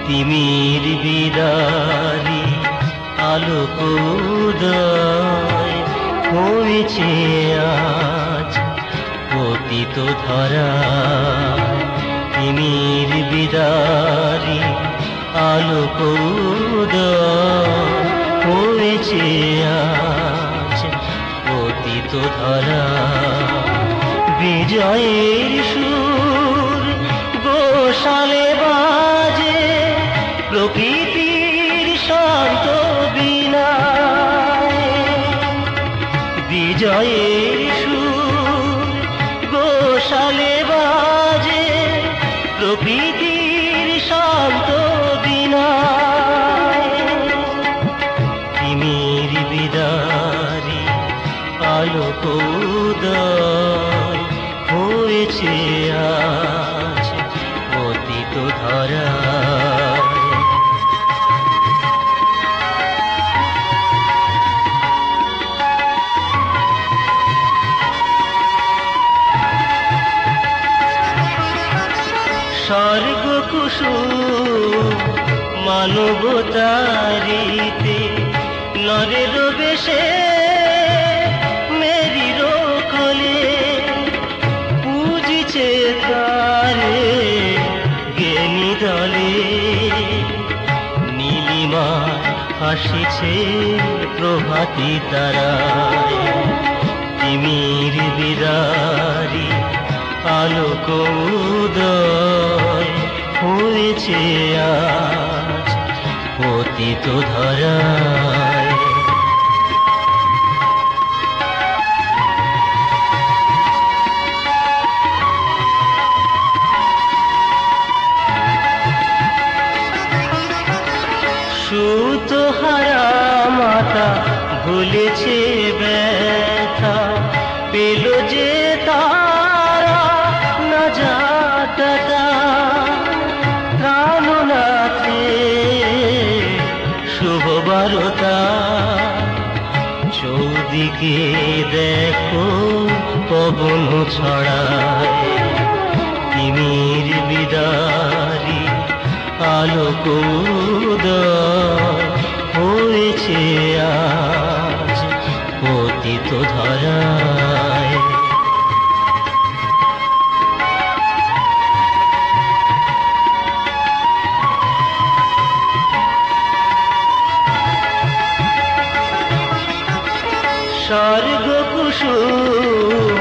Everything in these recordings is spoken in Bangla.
তিমির বিদারি আলোক উদয় হয়েছে আজ পতিত ধরায়। তিমির বিদারি আলোক উদয় হয়েছে আজ পতিত ধরায়। বিজয়ের সুর গোশালে বাজে প্রকৃতির শান্ত বীণায়। বিজয়ের সুর গোশালে বাজে প্রকৃতির শান্ত বীণায়। তিমির বিদারি আলোক উদয় হয়েছে আজ পতিত ধরায়। স্বর্গ কুসুম মানবতারিতে নরের বেশে মেরির কোলে পূজিছে তারে জ্ঞানী দলে। নীলিমায় হাসিছে প্রভাতী তারায়। তিমির বিদারি আলোক উদয় হয়েছে আজ পতিত ধরায়। সুতহারা মাতা ভুলেছে ব্যথা পেল যে তারা না যাতা। প্রাণনাথে শুভ বারতা চৌদিকে দেখো পবন ছড়ায়। তিমির বিদারি আলোক উদয় হয়েছে আজ পতিত ধরায়। স্বর্গ কুসুম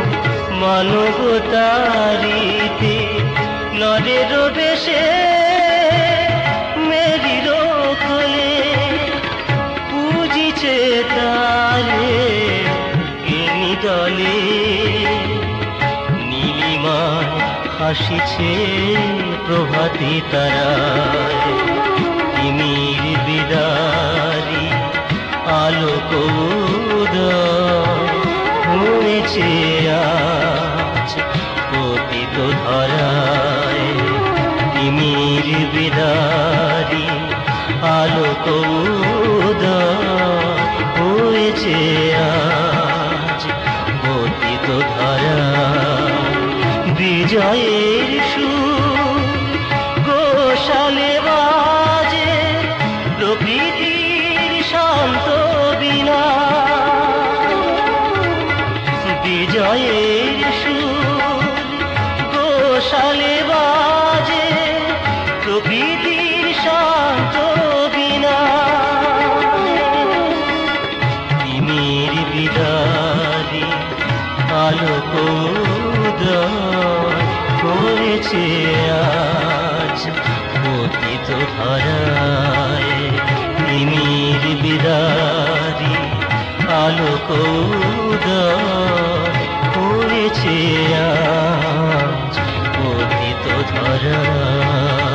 মানবতারিতে নরের বেশে মেরির কোলে পূজিছে তারে জ্ঞানী দলে। নীলিমায় হাসিছে প্রভাতী তারায়। তিমির বিদারি আলোক উদয় হয়েছে আজ পতিত ধরায়। তিমির বিদারি আলোক উদয় হয়েছে আজ পতিত ধরায়। বিজয়ের সুর গোশালে বাজে প্রকৃতির শান্ত বীণা। বিজয়ের সুর গোশালে বাজে প্রকৃতির শান্ত বীণা। তিমির বিদারি আলোক উদয় হয়েছে আজ পতিত ধরায়। তিমির বিদারি আলোক উদয় হয়েছে আজ পতিত ধরায়।